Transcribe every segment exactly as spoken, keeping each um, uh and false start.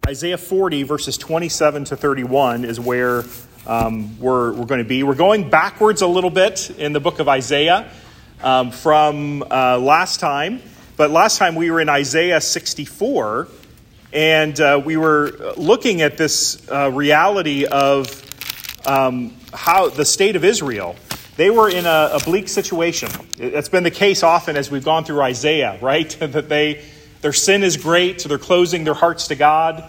Isaiah forty, verses twenty-seven to thirty-one is where um, we're, we're going to be. We're going backwards a little bit in the book of Isaiah um, from uh, last time. But last time we were in Isaiah sixty-four, and uh, we were looking at this uh, reality of um, how the state of Israel. They were in a, a bleak situation. It's been the case often as we've gone through Isaiah, right? that they their sin is great, so they're closing their hearts to God.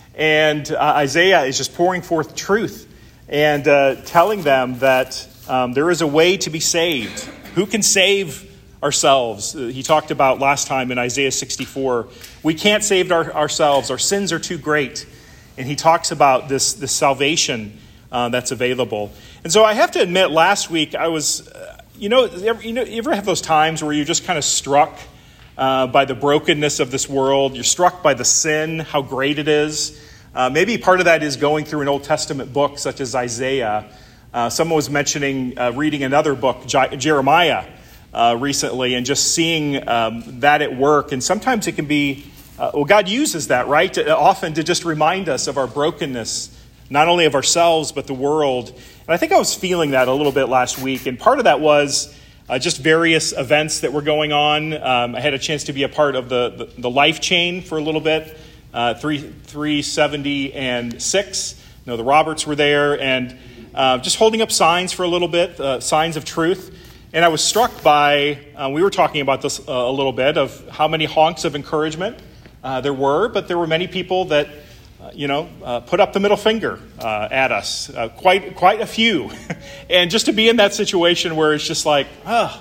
And uh, Isaiah is just pouring forth truth and uh, telling them that um, there is a way to be saved. Who can save ourselves? Uh, he talked about last time in Isaiah sixty-four. We can't save our, ourselves. Our sins are too great. And he talks about this, this salvation uh, that's available. And so I have to admit, last week I was, uh, you know, you know, you ever have those times where you're just kind of struck uh, by the brokenness of this world? You're struck by the sin, how great it is. Uh, maybe part of that is going through an Old Testament book such as Isaiah. Uh, someone was mentioning uh, reading another book, J- Jeremiah, uh, recently, and just seeing um, that at work. And sometimes it can be, uh, well, God uses that, right? To, often to just remind us of our brokenness, not only of ourselves, but the world. And I think I was feeling that a little bit last week. And part of that was uh, just various events that were going on. Um, I had a chance to be a part of the, the, the life chain for a little bit. Uh, three, three seventy and six. You know, the Roberts were there, and uh, just holding up signs for a little bit, uh, signs of truth. And I was struck by, uh, we were talking about this uh, a little bit, of how many honks of encouragement uh, there were, but there were many people that, uh, you know, uh, put up the middle finger uh, at us, uh, quite quite a few. And just to be in that situation where it's just like, oh,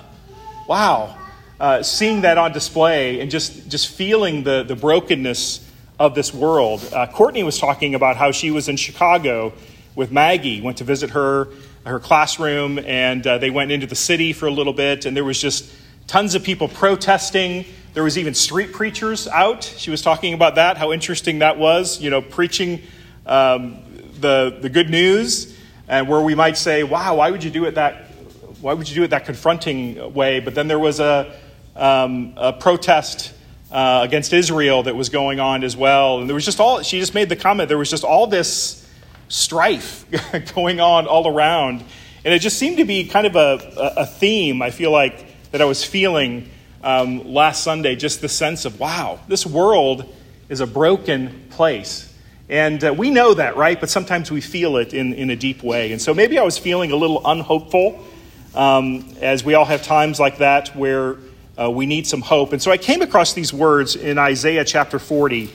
wow, uh, seeing that on display and just, just feeling the, the brokenness of this world. Uh, Courtney was talking about how she was in Chicago with Maggie, went to visit her, her classroom, and uh, they went into the city for a little bit, and there was just tons of people protesting. There was even street preachers out. She was talking about that, how interesting that was, you know, preaching um, the the good news, and where we might say, wow, why would you do it that, why would you do it that confronting way? But then there was a, um, a protest Uh, against Israel that was going on as well. And there was just all, she just made the comment, there was just all this strife going on all around. And it just seemed to be kind of a, a theme, I feel like, that I was feeling um, last Sunday, just the sense of, wow, this world is a broken place. And uh, we know that, right? But sometimes we feel it in, in a deep way. And so maybe I was feeling a little unhopeful, um, as we all have times like that where Uh, we need some hope. And so I came across these words in Isaiah chapter forty.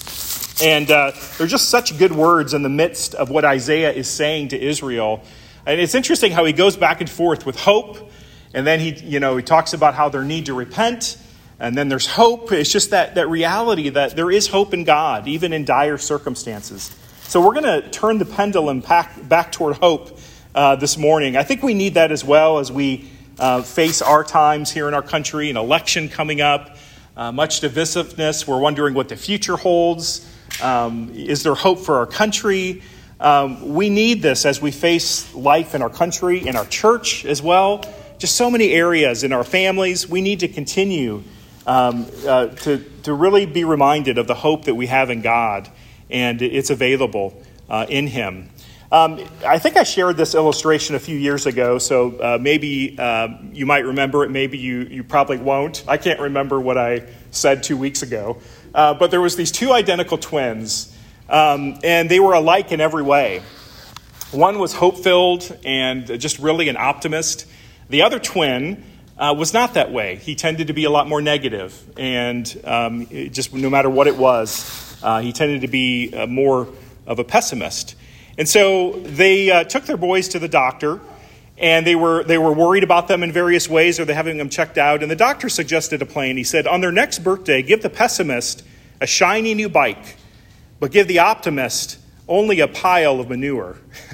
And uh, they're just such good words in the midst of what Isaiah is saying to Israel. And it's interesting how he goes back and forth with hope. And then he, you know, he talks about how there need to repent. And then there's hope. It's just that, that reality that there is hope in God, even in dire circumstances. So we're going to turn the pendulum back, back toward hope uh, this morning. I think we need that as well as we Uh, face our times here in our country, an election coming up, uh, much divisiveness. We're wondering what the future holds. Um, is there hope for our country? Um, we need this as we face life in our country, in our church as well. Just so many areas in our families. We need to continue um, uh, to, to really be reminded of the hope that we have in God, and it's available uh, in Him. Um, I think I shared this illustration a few years ago, so uh, maybe uh, you might remember it, maybe you, you probably won't. I can't remember what I said two weeks ago. Uh, but there was these two identical twins, um, and they were alike in every way. One was hope-filled and just really an optimist. The other twin uh, was not that way. He tended to be a lot more negative, and um, just no matter what it was, uh, he tended to be uh, more of a pessimist. And so they uh, took their boys to the doctor, and they were they were worried about them in various ways, or they're having them checked out. And the doctor suggested a plan. He said, on their next birthday, give the pessimist a shiny new bike, but give the optimist only a pile of manure.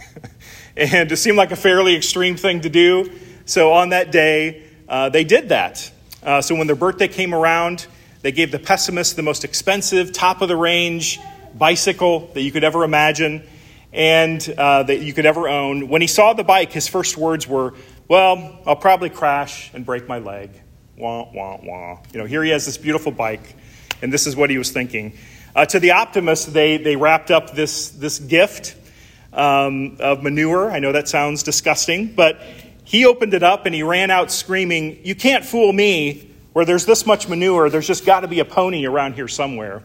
And it seemed like a fairly extreme thing to do. So on that day, uh, they did that. Uh, so when their birthday came around, they gave the pessimist the most expensive, top-of-the-range bicycle that you could ever imagine, and uh, that you could ever own. When he saw the bike, his first words were, well, I'll probably crash and break my leg. Wah, wah, wah. You know, here he has this beautiful bike, and this is what he was thinking. Uh, to the optimist, they they wrapped up this, this gift um, of manure. I know that sounds disgusting, but he opened it up and he ran out screaming, "You can't fool me. Where there's this much manure, there's just got to be a pony around here somewhere."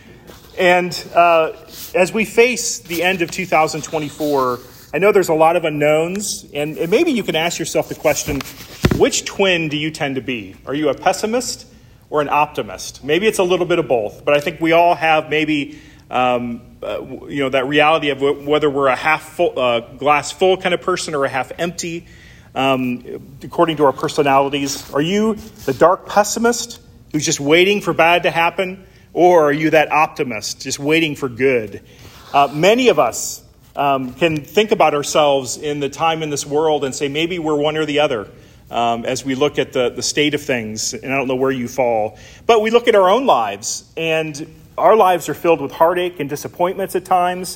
And uh, as we face the end of two thousand twenty-four, I know there's a lot of unknowns, and, and maybe you can ask yourself the question, which twin do you tend to be? Are you a pessimist or an optimist? Maybe it's a little bit of both, but I think we all have maybe um, uh, you know that reality of w- whether we're a half full, uh, glass full kind of person or a half empty, um, according to our personalities. Are you the dark pessimist who's just waiting for bad to happen, or are you that optimist just waiting for good? Uh, many of us um, can think about ourselves in the time in this world and say maybe we're one or the other. Um, as we look at the, the state of things, and I don't know where you fall. But we look at our own lives, and our lives are filled with heartache and disappointments at times.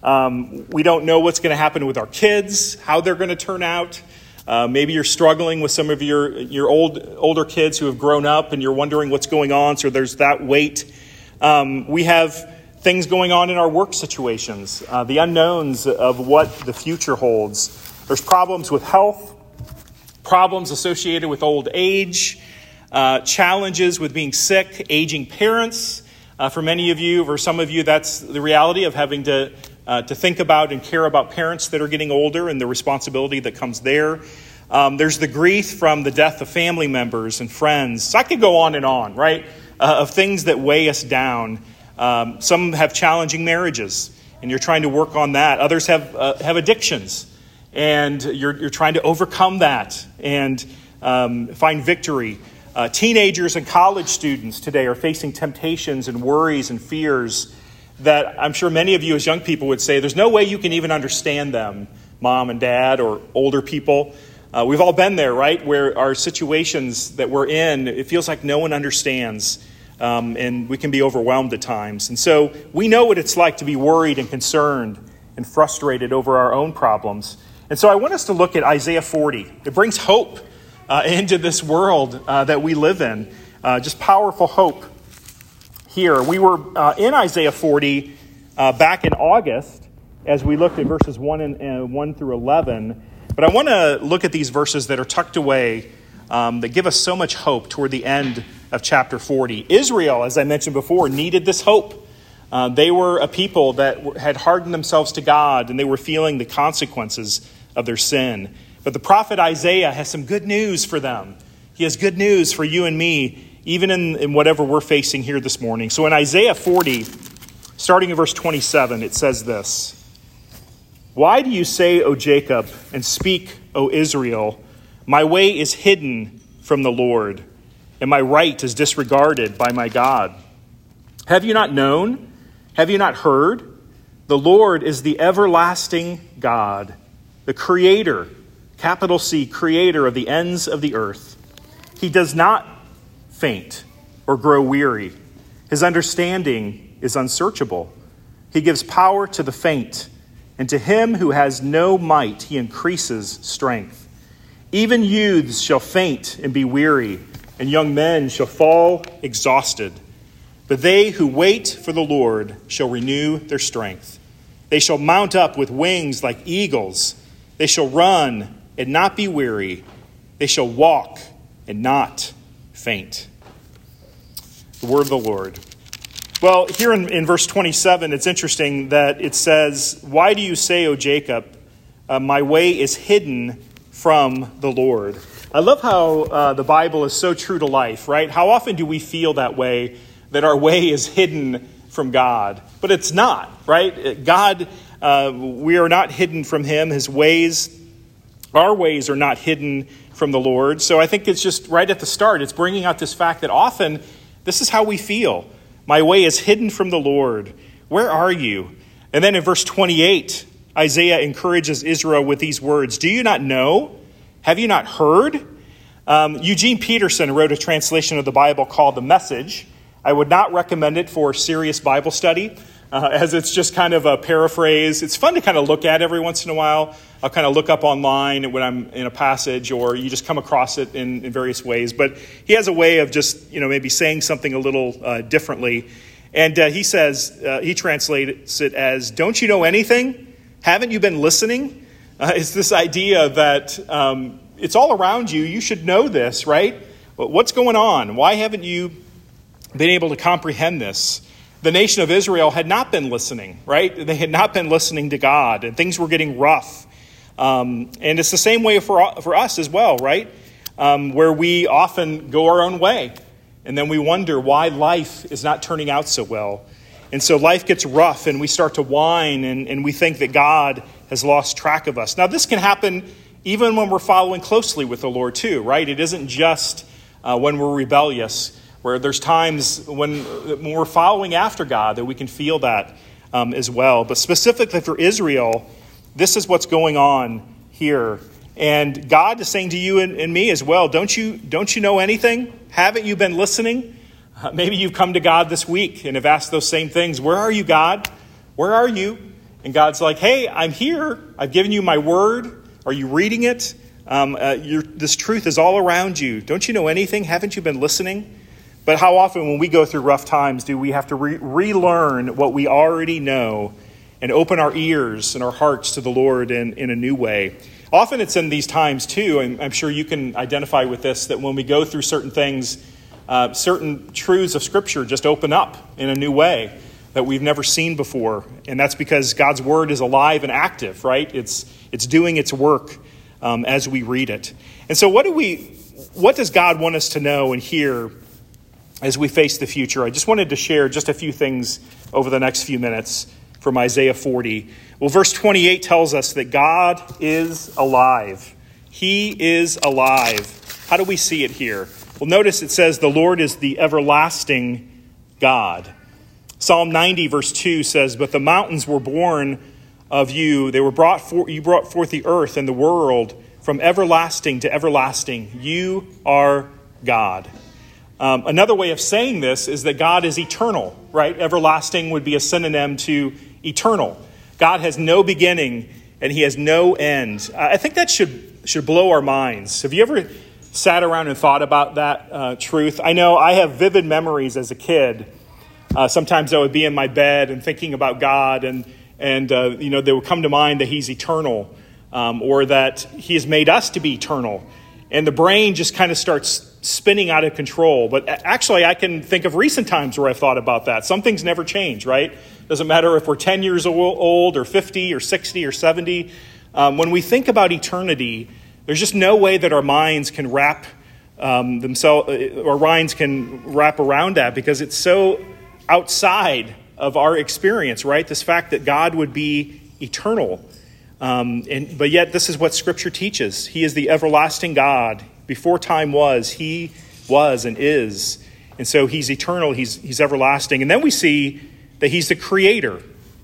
Um, we don't know what's going to happen with our kids, how they're going to turn out. Uh, maybe you're struggling with some of your, your old older kids who have grown up, and you're wondering what's going on, so there's that weight. Um, we have things going on in our work situations, uh, the unknowns of what the future holds. There's problems with health, problems associated with old age, uh, challenges with being sick, aging parents. Uh, for many of you, or some of you, that's the reality of having to uh, to think about and care about parents that are getting older and the responsibility that comes there. Um, there's the grief from the death of family members and friends. So I could go on and on, right, uh, of things that weigh us down. Um, some have challenging marriages, and you're trying to work on that. Others have uh, have addictions. And you're you're trying to overcome that and um, find victory. Uh, teenagers and college students today are facing temptations and worries and fears that I'm sure many of you as young people would say, there's no way you can even understand them, mom and dad or older people. Uh, we've all been there, right? Where our situations that we're in, it feels like no one understands. Um, and we can be overwhelmed at times. And so we know what it's like to be worried and concerned and frustrated over our own problems. And so I want us to look at Isaiah forty. It brings hope uh, into this world uh, that we live in. Uh, just powerful hope here. We were uh, in Isaiah forty uh, back in August as we looked at verses one and uh, one through eleven. But I want to look at these verses that are tucked away um, that give us so much hope toward the end of chapter forty. Israel, as I mentioned before, needed this hope. Uh, they were a people that had hardened themselves to God, and they were feeling the consequences of their sin. But the prophet Isaiah has some good news for them. He has good news for you and me, even in, in whatever we're facing here this morning. So in Isaiah forty, starting in verse twenty-seven, it says this: "Why do you say, O Jacob, and speak, O Israel, my way is hidden from the Lord, and my right is disregarded by my God? Have you not known? Have you not heard? The Lord is the everlasting God, the creator, capital C, creator of the ends of the earth. He does not faint or grow weary. His understanding is unsearchable. He gives power to the faint, and to him who has no might, he increases strength. Even youths shall faint and be weary, and young men shall fall exhausted. But they who wait for the Lord shall renew their strength. They shall mount up with wings like eagles. They shall run and not be weary. They shall walk and not faint." The word of the Lord. Well, here in, in verse twenty-seven, it's interesting that it says, "Why do you say, O Jacob, uh, my way is hidden from the Lord?" I love how uh, the Bible is so true to life, right? How often do we feel that way, that our way is hidden from God? But it's not, right? God, uh, we are not hidden from him. His ways, our ways are not hidden from the Lord. So I think it's just right at the start, it's bringing out this fact that often this is how we feel. My way is hidden from the Lord. Where are you? And then in verse twenty-eight, Isaiah encourages Israel with these words: "Do you not know? Have you not heard?" Um, Eugene Peterson wrote a translation of the Bible called The Message. I would not recommend it for serious Bible study, uh, as it's just kind of a paraphrase. It's fun to kind of look at every once in a while. I'll kind of look up online when I'm in a passage, or you just come across it in, in various ways. But he has a way of just, you know, maybe saying something a little uh, differently. And uh, he says, uh, he translates it as, don't you know anything? Haven't you been listening? Uh, it's this idea that um, it's all around you. You should know this, right? But what's going on? Why haven't you been able to comprehend this? The nation of Israel had not been listening, right? They had not been listening to God, and things were getting rough. Um, and it's the same way for, for us as well, right? Um, where we often go our own way, and then we wonder why life is not turning out so well. And so life gets rough, and we start to whine, and, and we think that God has lost track of us. Now, this can happen even when we're following closely with the Lord too, right? It isn't just uh, when we're rebellious, where there's times when, when we're following after God that we can feel that um, as well. But specifically for Israel, this is what's going on here. And God is saying to you and, and me as well, don't you, don't you know anything? Haven't you been listening? Uh, maybe you've come to God this week and have asked those same things. Where are you, God? Where are you? And God's like, hey, I'm here. I've given you my word. Are you reading it? Um, uh, this truth is all around you. Don't you know anything? Haven't you been listening? But how often when we go through rough times do we have to re- relearn what we already know and open our ears and our hearts to the Lord in, in a new way? Often it's in these times too, and I'm sure you can identify with this, that when we go through certain things, uh, certain truths of Scripture just open up in a new way that we've never seen before. And that's because God's word is alive and active, right? It's it's doing its work um, as we read it. And so what do we, what does God want us to know and hear as we face the future? I just wanted to share just a few things over the next few minutes from Isaiah forty. Well, verse twenty-eight tells us that God is alive. He is alive. How do we see it here? Well, notice it says the Lord is the everlasting God. Psalm ninety verse two says, but the mountains were born of you. They were brought for, you brought forth the earth and the world from everlasting to everlasting. You are God. Um, another way of saying this is that God is eternal, right? Everlasting would be a synonym to eternal. God has no beginning and he has no end. I think that should should blow our minds. Have you ever sat around and thought about that uh, truth? I know I have vivid memories as a kid. Uh, sometimes I would be in my bed and thinking about God, and and uh, you know, they would come to mind that he's eternal, um, or that he has made us to be eternal. And the brain just kind of starts spinning out of control. But actually, I can think of recent times where I've thought about that. Some things never change, right? Doesn't matter if we're ten years old or fifty or sixty or seventy. Um, when we think about eternity, there's just no way that our minds can wrap um, themselves, or minds can wrap around that, because it's so outside of our experience, right? This fact that God would be eternal. Um, and but yet this is what Scripture teaches. He is the everlasting God. Before time was, he was and is. And so he's eternal, he's he's everlasting. And then we see that he's the creator.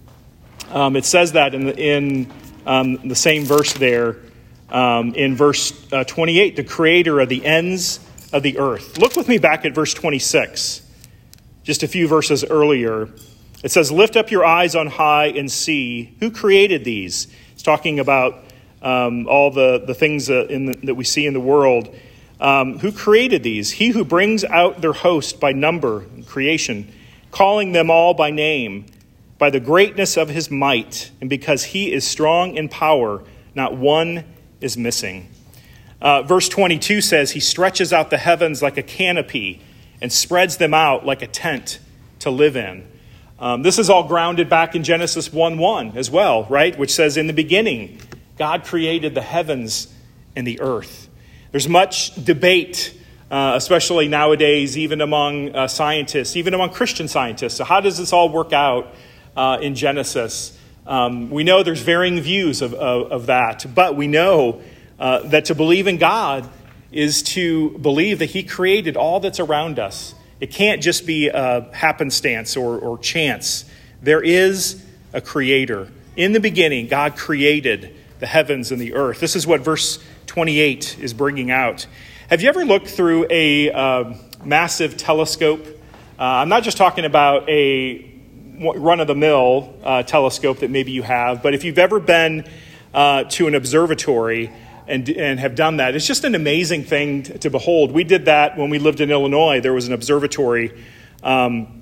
Um, it says that in the, in um, the same verse there, um, in verse uh, twenty-eight, the creator of the ends of the earth. Look with me back at verse twenty-six, just a few verses earlier. It says, lift up your eyes on high and see who created these. It's talking about um, all the, the things uh, in the, that we see in the world. Um, who created these? He who brings out their host by number in creation, calling them all by name, by the greatness of his might, and because he is strong in power, not one is missing. Uh, verse twenty-two says, he stretches out the heavens like a canopy and spreads them out like a tent to live in. Um, this is all grounded back in Genesis one one as well, right? Which says, in the beginning, God created the heavens and the earth. There's much debate, uh, especially nowadays, even among uh, scientists, even among Christian scientists. So how does this all work out uh, in Genesis? Um, we know there's varying views of, of, of that, but we know uh, that to believe in God is to believe that he created all that's around us. It can't just be a happenstance or, or chance. There is a creator. In the beginning, God created the heavens and the earth. This is what verse twenty-eight is bringing out. Have you ever looked through a uh, massive telescope? Uh, I'm not just talking about a run-of-the-mill uh, telescope that maybe you have, but if you've ever been uh, to an observatory and and have done that, it's just an amazing thing to, to behold. We did that when we lived in Illinois. There was an observatory um,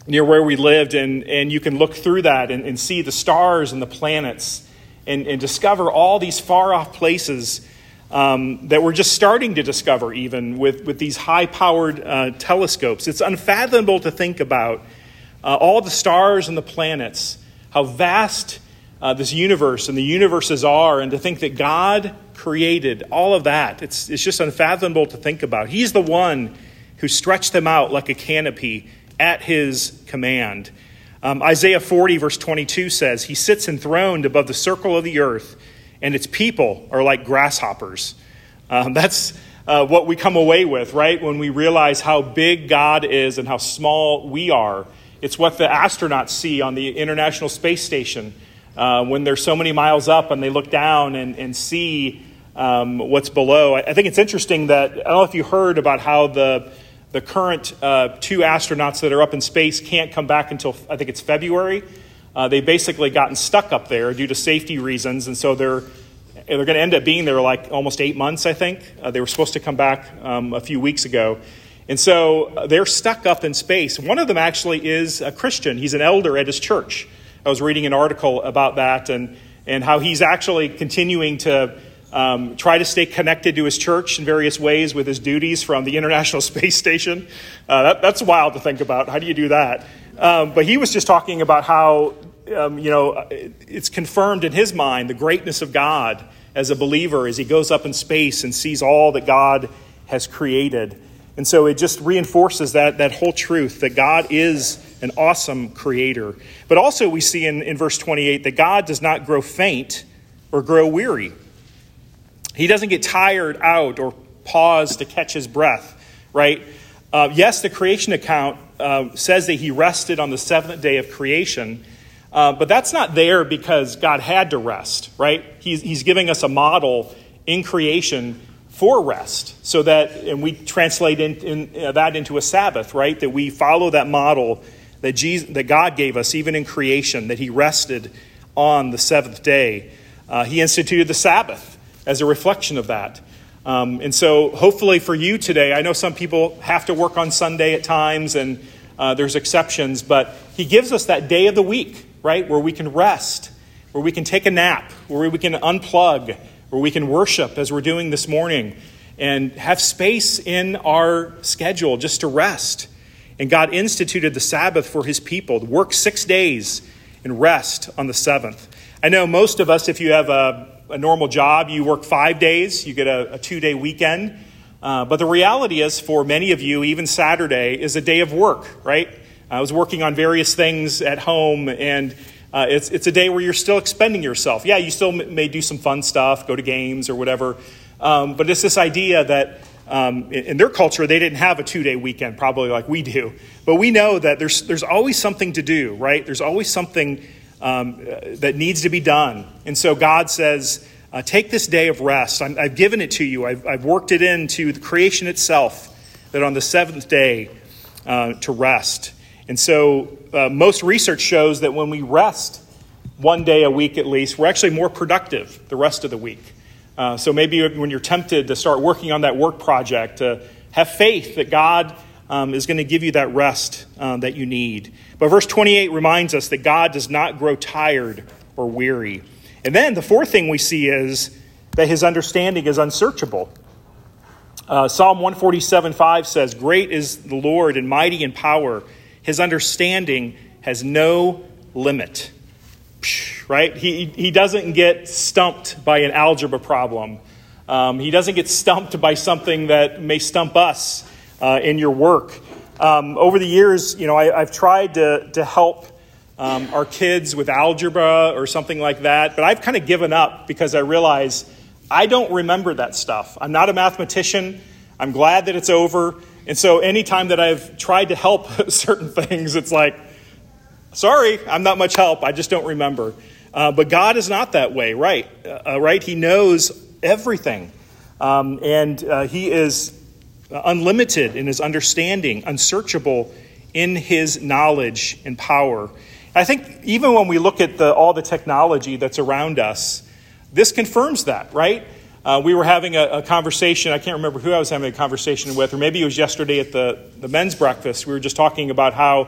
near where we lived, and, and you can look through that and, and see the stars and the planets and, and discover all these far-off places um, that we're just starting to discover even with, with these high-powered uh, telescopes. It's unfathomable to think about uh, all the stars and the planets, how vast uh, this universe and the universes are, and to think that God created all of that. It's, it's just unfathomable to think about. He's the one who stretched them out like a canopy at his command. Um, Isaiah forty, verse twenty-two says, he sits enthroned above the circle of the earth, and its people are like grasshoppers. Um, that's uh, what we come away with, right? When we realize how big God is and how small we are. It's what the astronauts see on the International Space Station uh, when they're so many miles up and they look down and, and see um, what's below. I, I think it's interesting that, I don't know if you heard about how the The current uh, two astronauts that are up in space can't come back until, I think it's February. Uh, they've basically gotten stuck up there due to safety reasons, and so they're they're going to end up being there like almost eight months, I think. Uh, they were supposed to come back um, a few weeks ago. And so uh, they're stuck up in space. One of them actually is a Christian. He's an elder at his church. I was reading an article about that and, and how he's actually continuing to Um, try to stay connected to his church in various ways with his duties from the International Space Station. Uh, that, that's wild to think about. How do you do that? Um, but he was just talking about how, um, you know, it's confirmed in his mind the greatness of God as a believer as he goes up in space and sees all that God has created. And so it just reinforces that, that whole truth that God is an awesome creator. But also we see in, in verse twenty-eight that God does not grow faint or grow weary. He doesn't get tired out or pause to catch his breath, right? Uh, yes, the creation account uh, says that he rested on the seventh day of creation, uh, but that's not there because God had to rest, right? He's, he's giving us a model in creation for rest, so that, and we translate in, in, uh, that into a Sabbath, right? That we follow that model that Jesus, that God gave us even in creation, that he rested on the seventh day. Uh, he instituted the Sabbath as a reflection of that. Um, and so hopefully for you today, I know some people have to work on Sunday at times and uh, there's exceptions, but he gives us that day of the week, right, where we can rest, where we can take a nap, where we can unplug, where we can worship as we're doing this morning and have space in our schedule just to rest. And God instituted the Sabbath for his people to work six days and rest on the seventh. I know most of us, if you have a a normal job, you work five days, you get a, a two-day weekend. Uh, but the reality is, for many of you, even Saturday is a day of work, right? I was working on various things at home, and uh, it's it's a day where you're still expending yourself. Yeah, you still may do some fun stuff, go to games or whatever. Um, but it's this idea that um, in, in their culture, they didn't have a two-day weekend, probably like we do. But we know that there's there's always something to do, right? There's always something Um, that needs to be done. And so God says, uh, take this day of rest. I'm, I've given it to you. I've, I've worked it into the creation itself, that on the seventh day uh, to rest. And so uh, most research shows that when we rest one day a week at least, we're actually more productive the rest of the week. Uh, so maybe when you're tempted to start working on that work project, to have faith that God Um, is going to give you that rest um, that you need. But verse twenty-eight reminds us that God does not grow tired or weary. And then the fourth thing we see is that his understanding is unsearchable. Uh, Psalm one forty-seven five says, great is the Lord and mighty in power. His understanding has no limit. Right? He, he doesn't get stumped by an algebra problem. Um, he doesn't get stumped by something that may stump us Uh, in your work. Um, over the years, you know, I, I've tried to to help um, our kids with algebra or something like that, but I've kind of given up because I realize I don't remember that stuff. I'm not a mathematician. I'm glad that it's over. And so anytime that I've tried to help certain things, it's like, sorry, I'm not much help. I just don't remember. Uh, but God is not that way, right? Uh, right? He knows everything. Um, and uh, he is unlimited in his understanding, unsearchable in his knowledge and power. I think even when we look at the, all the technology that's around us, this confirms that, right? Uh, we were having a, a conversation. I can't remember who I was having a conversation with, or maybe it was yesterday at the, the men's breakfast. We were just talking about how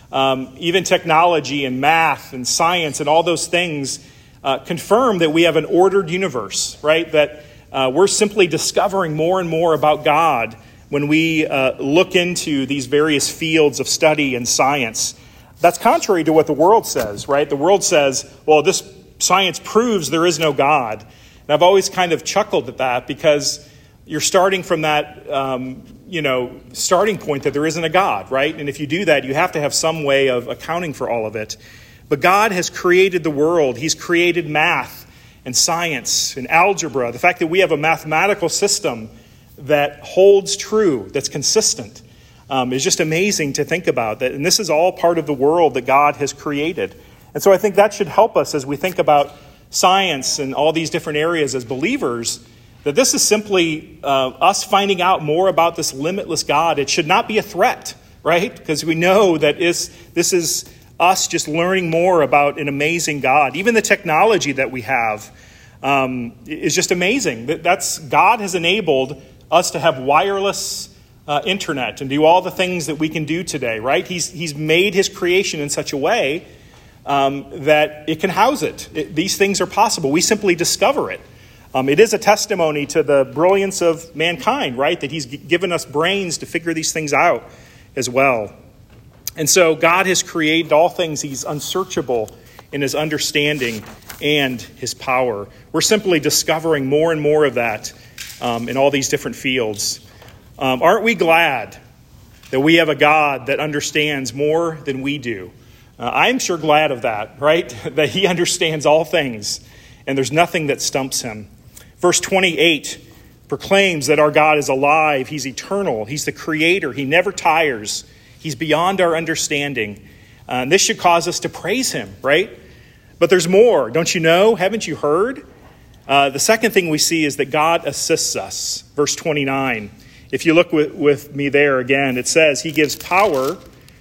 Um, even technology and math and science and all those things uh, confirm that we have an ordered universe, right? That uh, we're simply discovering more and more about God when we uh, look into these various fields of study and science. That's contrary to what the world says, right? The world says, well, this science proves there is no God. And I've always kind of chuckled at that because you're starting from that, um, you know, starting point that there isn't a God, right? And if you do that, you have to have some way of accounting for all of it. But God has created the world. He's created math and science and algebra. The fact that we have a mathematical system that holds true, that's consistent, um, is just amazing to think about. That, and this is all part of the world that God has created. And so I think that should help us as we think about science and all these different areas as believers, that this is simply uh, us finding out more about this limitless God. It should not be a threat, right? Because we know that is, this is us just learning more about an amazing God. Even the technology that we have um, is just amazing. That's God has enabled us to have wireless uh, internet and do all the things that we can do today, right? He's, he's made his creation in such a way um, that it can house it. it. These things are possible. We simply discover it. Um, it is a testimony to the brilliance of mankind, right? That he's g- given us brains to figure these things out as well. And so God has created all things. He's unsearchable in his understanding and his power. We're simply discovering more and more of that um, in all these different fields. Um, aren't we glad that we have a God that understands more than we do? Uh, I'm sure glad of that, right? That he understands all things and there's nothing that stumps him. Verse twenty-eight proclaims that our God is alive. He's eternal. He's the creator. He never tires. He's beyond our understanding. Uh, and this should cause us to praise him, right? But there's more. Don't you know? Haven't you heard? Uh, the second thing we see is that God assists us. Verse twenty-nine. If you look with, with me there again, it says, he gives power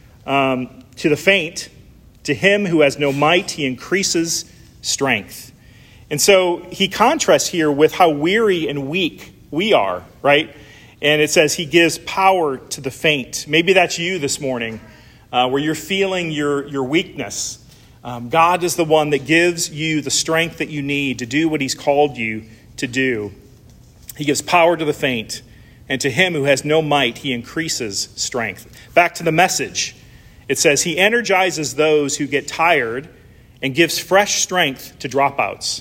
um, to the faint. To him who has no might, he increases strength. And so he contrasts here with how weary and weak we are, right? And it says he gives power to the faint. Maybe that's you this morning, uh, where you're feeling your, your weakness. Um, God is the one that gives you the strength that you need to do what he's called you to do. He gives power to the faint, and to him who has no might, he increases strength. Back to the message. It says he energizes those who get tired and gives fresh strength to dropouts.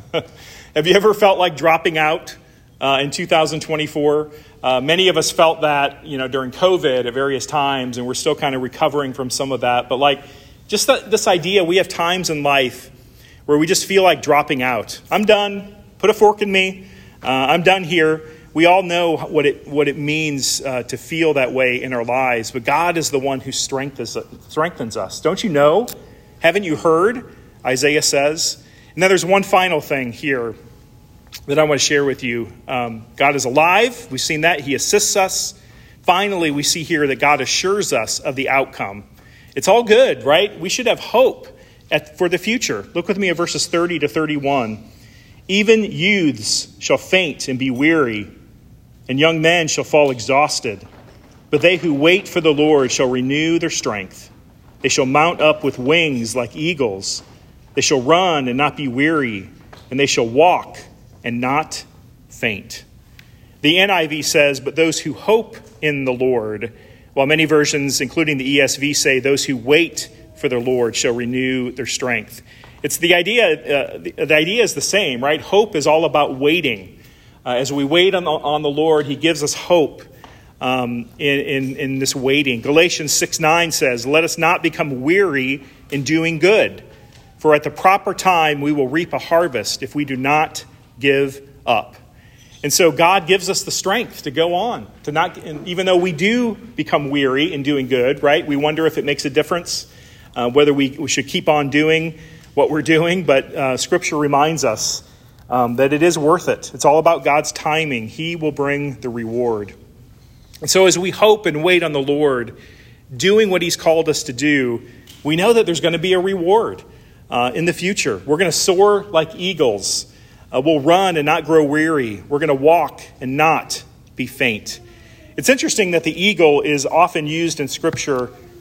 Have you ever felt like dropping out uh, in two thousand twenty-four? Uh, many of us felt that, you know, during COVID at various times, and we're still kind of recovering from some of that. But like, just th- this idea, we have times in life where we just feel like dropping out. I'm done. Put a fork in me. Uh, I'm done here. We all know what it what it means uh, to feel that way in our lives. But God is the one who strengthens strengthens us. Don't you know? Haven't you heard? Isaiah says. And then there's one final thing here that I want to share with you. Um, God is alive. We've seen that. He assists us. Finally, we see here that God assures us of the outcome. It's all good, right? We should have hope at, for the future. Look with me at verses thirty to thirty-one. Even youths shall faint and be weary, and young men shall fall exhausted. But they who wait for the Lord shall renew their strength. They shall mount up with wings like eagles. They shall run and not be weary, and they shall walk and not faint. The N I V says, but those who hope in the Lord, while many versions, including the E S V, say those who wait for the Lord shall renew their strength. It's the idea, uh, the, the idea is the same, right? Hope is all about waiting. Uh, as we wait on the, on the Lord, he gives us hope um, in, in, in this waiting. Galatians six nine says, let us not become weary in doing good, for at the proper time we will reap a harvest if we do not give up. And so God gives us the strength to go on, to not, and even though we do become weary in doing good, right? We wonder if it makes a difference, uh, whether we, we should keep on doing what we're doing. But uh, Scripture reminds us um, that it is worth it. It's all about God's timing. He will bring the reward. And so as we hope and wait on the Lord, doing what he's called us to do, we know that there's going to be a reward uh, in the future. We're going to soar like eagles. Uh, we'll run and not grow weary. We're going to walk and not be faint. It's interesting that the eagle is often used in Scripture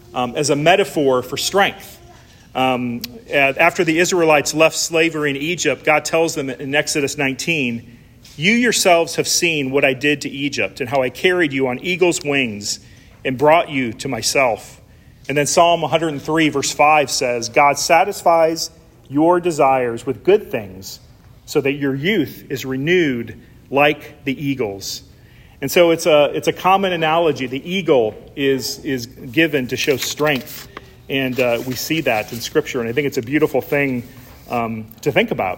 um, as a metaphor for strength. Um, after the Israelites left slavery in Egypt, God tells them in Exodus nineteen, "You yourselves have seen what I did to Egypt and how I carried you on eagle's wings and brought you to myself." And then Psalm one hundred three verse five says, "God satisfies your desires with good things so that your youth is renewed like the eagles." And so it's a it's a common analogy. The eagle is is given to show strength. And uh, we see that in Scripture, and I think it's a beautiful thing um, to think about.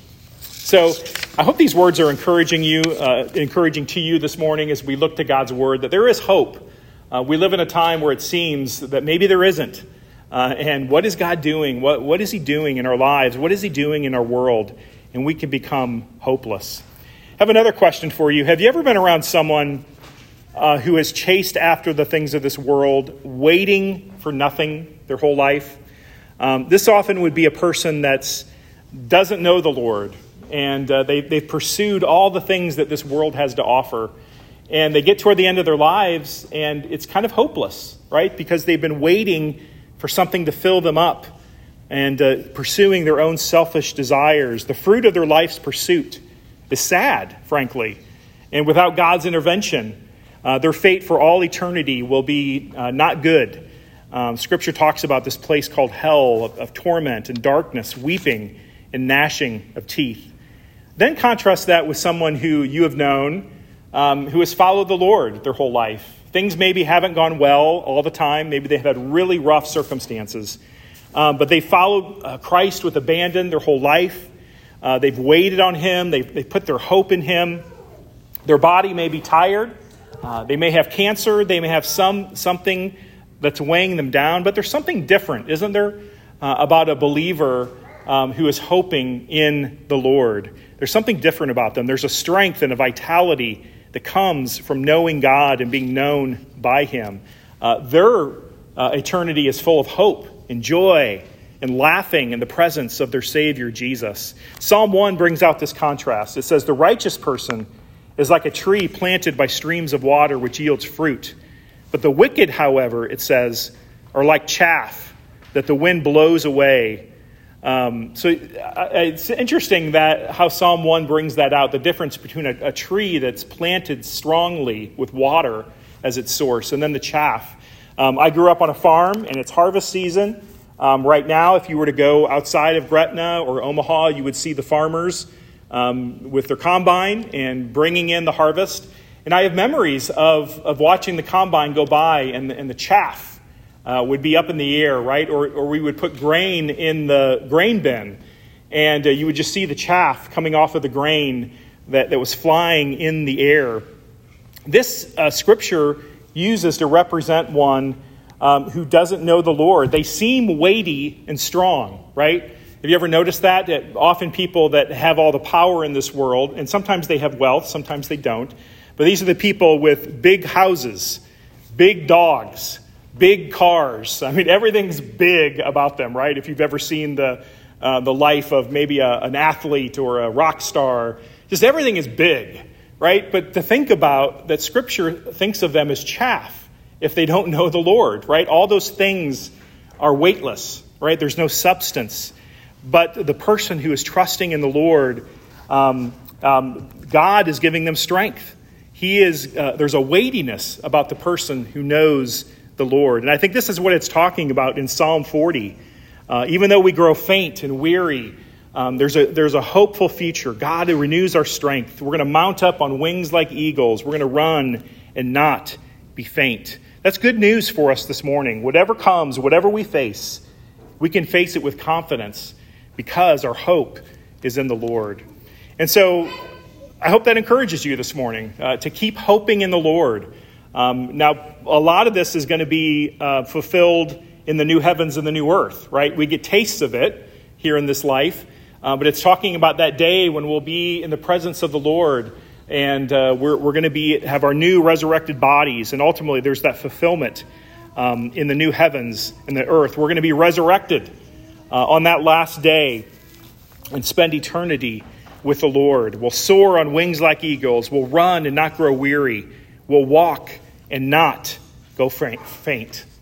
So I hope these words are encouraging you, uh, encouraging to you this morning as we look to God's Word, that there is hope. Uh, we live in a time where it seems that maybe there isn't. Uh, and what is God doing? What What is He doing in our lives? What is He doing in our world? And we can become hopeless. I have another question for you. Have you ever been around someone uh, who has chased after the things of this world, waiting for nothing their whole life? Um, this often would be a person that doesn't know the Lord, and uh, they, they've pursued all the things that this world has to offer, and they get toward the end of their lives, and it's kind of hopeless, right? Because they've been waiting for something to fill them up and uh, pursuing their own selfish desires. The fruit of their life's pursuit is sad, frankly, and without God's intervention, uh, their fate for all eternity will be uh, not good. Um, scripture talks about this place called hell of, of torment and darkness, weeping and gnashing of teeth. Then contrast that with someone who you have known, um, who has followed the Lord their whole life. Things maybe haven't gone well all the time. Maybe they've had really rough circumstances. Um, but they followed uh, Christ with abandon their whole life. Uh, they've waited on Him. They've, they've put their hope in Him. Their body may be tired. Uh, they may have cancer. They may have some something that's weighing them down. But there's something different, isn't there, uh, about a believer um, who is hoping in the Lord. There's something different about them. There's a strength and a vitality that comes from knowing God and being known by Him. Uh, their uh, eternity is full of hope and joy and laughing in the presence of their Savior, Jesus. Psalm one brings out this contrast. It says, "The righteous person is like a tree planted by streams of water which yields fruit. But the wicked, however," it says, "are like chaff that the wind blows away." Um, so uh, it's interesting that how Psalm one brings that out, the difference between a, a tree that's planted strongly with water as its source and then the chaff. Um, I grew up on a farm, and it's harvest season. Um, right now, if you were to go outside of Gretna or Omaha, you would see the farmers um, with their combine and bringing in the harvest. And I have memories of, of watching the combine go by, and, and the chaff uh, would be up in the air, right? Or, or we would put grain in the grain bin, and uh, you would just see the chaff coming off of the grain that, that was flying in the air. This uh, scripture uses to represent one um, who doesn't know the Lord. They seem weighty and strong, right? Have you ever noticed that? That often people that have all the power in this world, and sometimes they have wealth, sometimes they don't, but these are the people with big houses, big dogs, big cars. I mean, everything's big about them, right? If you've ever seen the uh, the life of maybe a, an athlete or a rock star, just everything is big, right? But to think about that, Scripture thinks of them as chaff if they don't know the Lord, right? All those things are weightless, right? There's no substance. But the person who is trusting in the Lord, um, um, God is giving them strength. He is. Uh, there's a weightiness about the person who knows the Lord. And I think this is what it's talking about in Psalm forty. Uh, even though we grow faint and weary, um, there's a there's a hopeful future. God who renews our strength. We're going to mount up on wings like eagles. We're going to run and not be faint. That's good news for us this morning. Whatever comes, whatever we face, we can face it with confidence because our hope is in the Lord. And so I hope that encourages you this morning uh, to keep hoping in the Lord. Um, now, a lot of this is going to be uh, fulfilled in the new heavens and the new earth, right? We get tastes of it here in this life, uh, but it's talking about that day when we'll be in the presence of the Lord, and uh, we're, we're going to be have our new resurrected bodies, and ultimately there's that fulfillment um, in the new heavens and the earth. We're going to be resurrected uh, on that last day and spend eternity with the Lord. We'll soar on wings like eagles. We'll run and not grow weary. We'll walk and not go faint.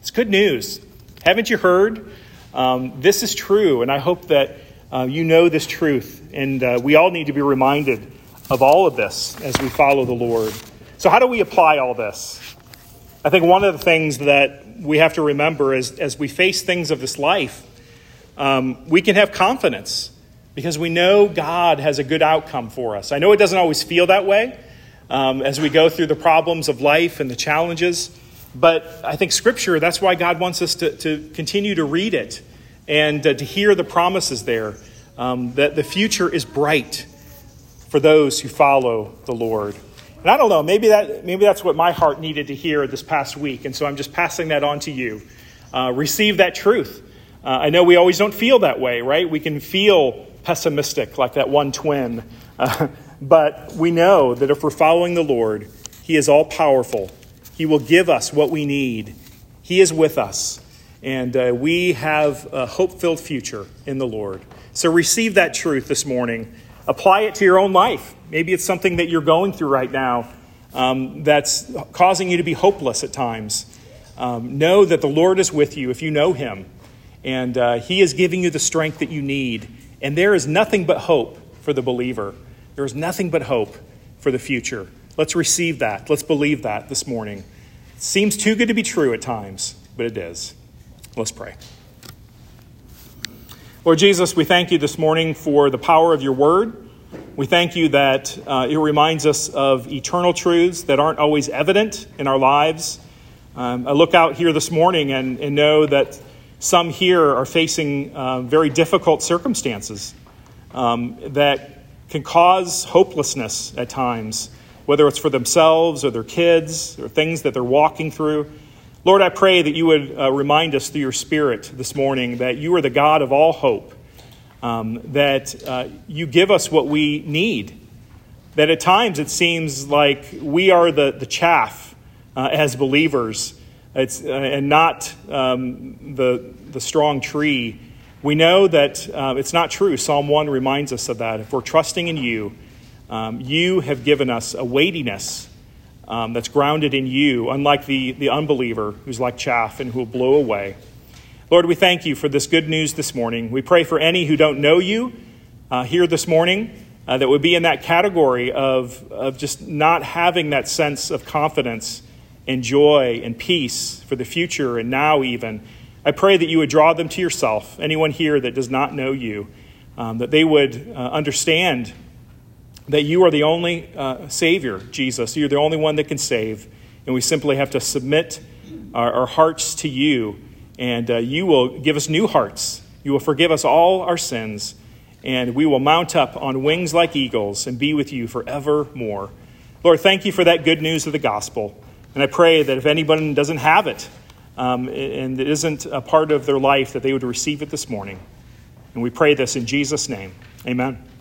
It's good news. Haven't you heard? Um, this is true, and I hope that uh, you know this truth. And uh, we all need to be reminded of all of this as we follow the Lord. So how do we apply all this? I think one of the things that we have to remember is as we face things of this life, um, we can have confidence because we know God has a good outcome for us. I know it doesn't always feel that way um, as we go through the problems of life and the challenges, but I think Scripture, that's why God wants us to, to continue to read it and uh, to hear the promises there, um, that the future is bright for those who follow the Lord. And I don't know, maybe that maybe that's what my heart needed to hear this past week. And so I'm just passing that on to you. Uh, receive that truth. Uh, I know we always don't feel that way, right? We can feel pessimistic like that one twin. Uh, but we know that if we're following the Lord, He is all powerful. He will give us what we need. He is with us. And uh, we have a hope-filled future in the Lord. So receive that truth this morning. Apply it to your own life. Maybe it's something that you're going through right now um, that's causing you to be hopeless at times. Um, know that the Lord is with you if you know Him. And uh, He is giving you the strength that you need. And there is nothing but hope for the believer. There is nothing but hope for the future. Let's receive that. Let's believe that this morning. It seems too good to be true at times, but it is. Let's pray. Lord Jesus, we thank you this morning for the power of your word. We thank you that uh, it reminds us of eternal truths that aren't always evident in our lives. Um, I look out here this morning and, and know that some here are facing uh, very difficult circumstances um, that can cause hopelessness at times, whether it's for themselves or their kids or things that they're walking through. Lord, I pray that you would uh, remind us through your Spirit this morning that you are the God of all hope, um, that uh, you give us what we need, that at times it seems like we are the, the chaff uh, as believers it's, uh, and not um, the, the strong tree. We know that uh, it's not true. Psalm one reminds us of that. If we're trusting in you, um, you have given us a weightiness Um, that's grounded in you, unlike the, the unbeliever who's like chaff and who will blow away. Lord, we thank you for this good news this morning. We pray for any who don't know you uh, here this morning uh, that would be in that category of, of just not having that sense of confidence and joy and peace for the future and now even. I pray that you would draw them to yourself, anyone here that does not know you, um, that they would uh, understand that you are the only uh, Savior, Jesus. You're the only one that can save. And we simply have to submit our, our hearts to you. And uh, you will give us new hearts. You will forgive us all our sins. And we will mount up on wings like eagles and be with you forevermore. Lord, thank you for that good news of the gospel. And I pray that if anyone doesn't have it um, and it isn't a part of their life, that they would receive it this morning. And we pray this in Jesus' name. Amen.